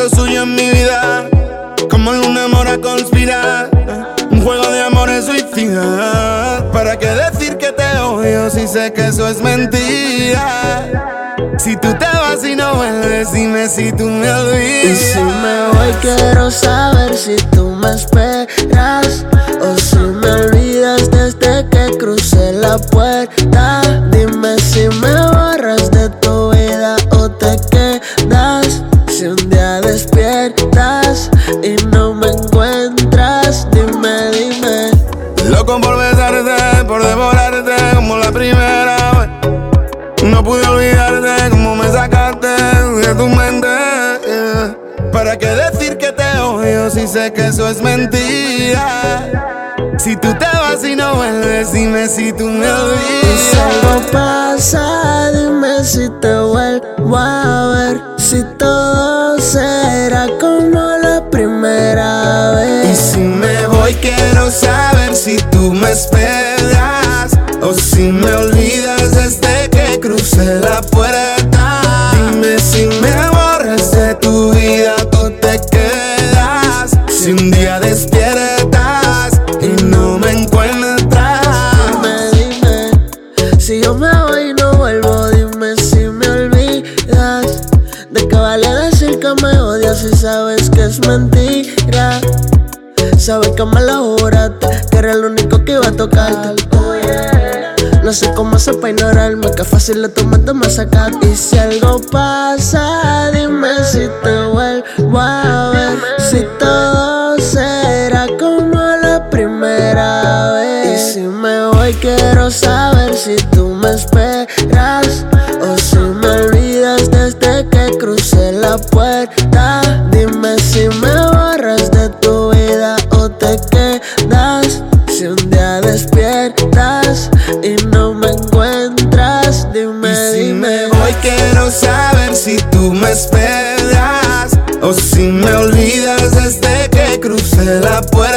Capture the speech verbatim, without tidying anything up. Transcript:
suyo en mi vida, como luna mora conspira, un juego de amores suicida. ¿Para qué decir que te odio si sé que eso es mentira? Si tú te vas y no vuelves, dime si tú me olvidas. Y si me voy quiero saber si tú me esperas o si me olvidas desde que crucé la puerta. Dime si me borras de tu vida o te quedas. Si un día despiertas y no me encuentras, dime, dime. Loco por besarte, por devorarte como la primera vez. No pude olvidarte como me sacaste de tu mente, yeah. ¿Para qué decir que te odio si sé que eso es mentira? Si tú te vas y no vuelves, dime si tú me olvidas. Y si algo pasa, dime si te vuelvo a ver. Si todo será como la primera vez. Y si me voy quiero saber si tú me esperas o si me olvidas desde que crucé la puerta. Dime si me borras de tu vida o te quedas. Si un día despiertas y no me encuentras. Dime, dime. Si yo me voy y no vuelvo, dime si me olvidas. ¿De qué vale decir que me odias si sabes que es mentira? Sabes que me lo juraste, que era el único que iba a tocarte. No sé cómo hacer pa' ignorarme, que fácil de tu mente me sacaste. Y si algo pasa, dime si te vuelvo a ver. Si todo será como la primera vez. Y si me voy quiero saber si tú me esperas o si me olvidas desde que crucé la puerta. Dime si me borras de tu vida o te quedas. Si un día despiertas y no me encuentras, dime, y si dime. me voy quiero saber si tú me esperas o si me olvidas desde que crucé la puerta.